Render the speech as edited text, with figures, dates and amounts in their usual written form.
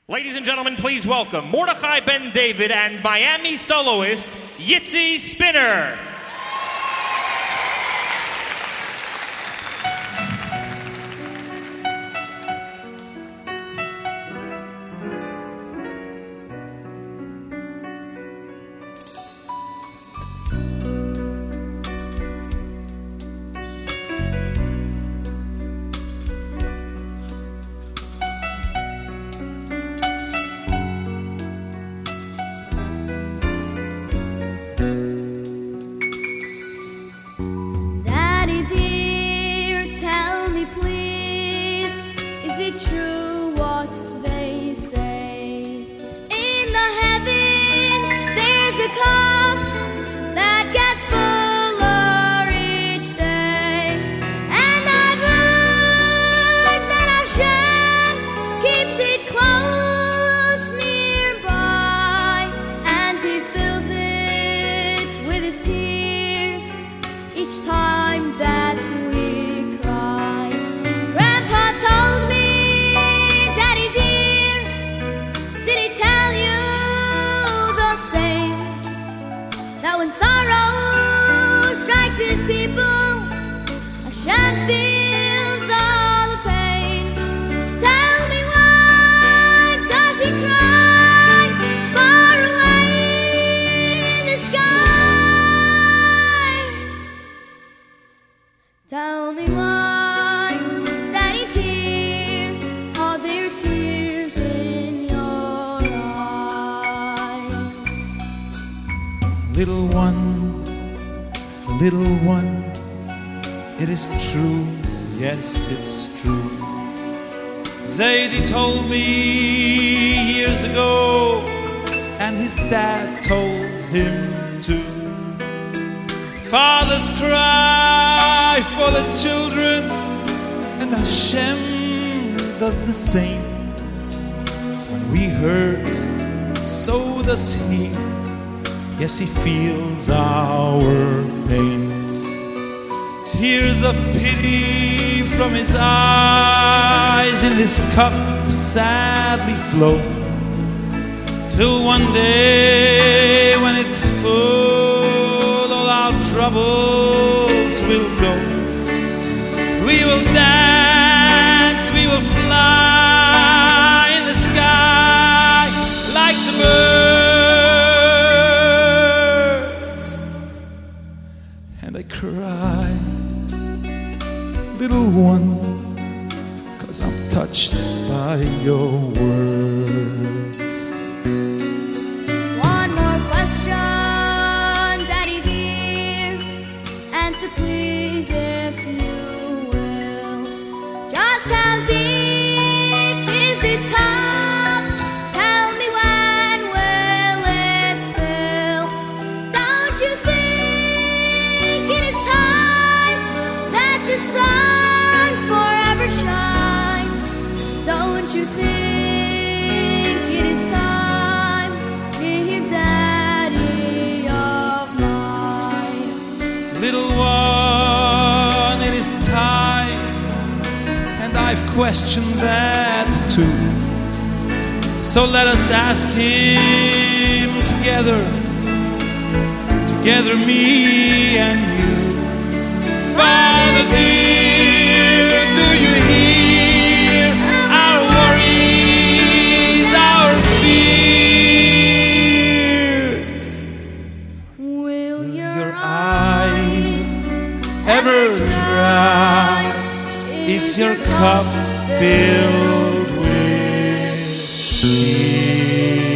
Ladies and gentlemen, please welcome Mordechai Ben David and Miami soloist Yitzi Spinner. True what they say. In the heavens there's a cup that gets fuller each day, and I've heard that Hashem keeps it close nearby, and he fills it with his tears each time that we cry. Grandpa told me, that when sorrow strikes his people, Hashem feels all the pain. Tell me, why does he cry far away in the sky? Tell me why, Daddy dear, are there tears in your eyes? Little one, it is true, yes, it's true. Zaidi told me years ago, and his dad told him too. Fathers cry for the children, and Hashem does the same. When we hurt, so does he. Yes, he feels our pain. Tears of pity from his eyes in this cup sadly flow, till one day when it's full, all our troubles will go. We will dance, we will fly in the sky like the birds. And I cry, little one, 'cause I'm touched by your words. One more question, Daddy dear, answer please if you will. Just how deep is this cup? Tell me, when will it fill? Don't you think it is time that the sun forever shines? Don't you think it is time, dear Daddy of mine? Little one, it is time, and I've questioned that too. So let us ask him together, me and you. Father dear, do you hear our worries, our fears? Will Your eyes ever dry? Is your cup filled with tears?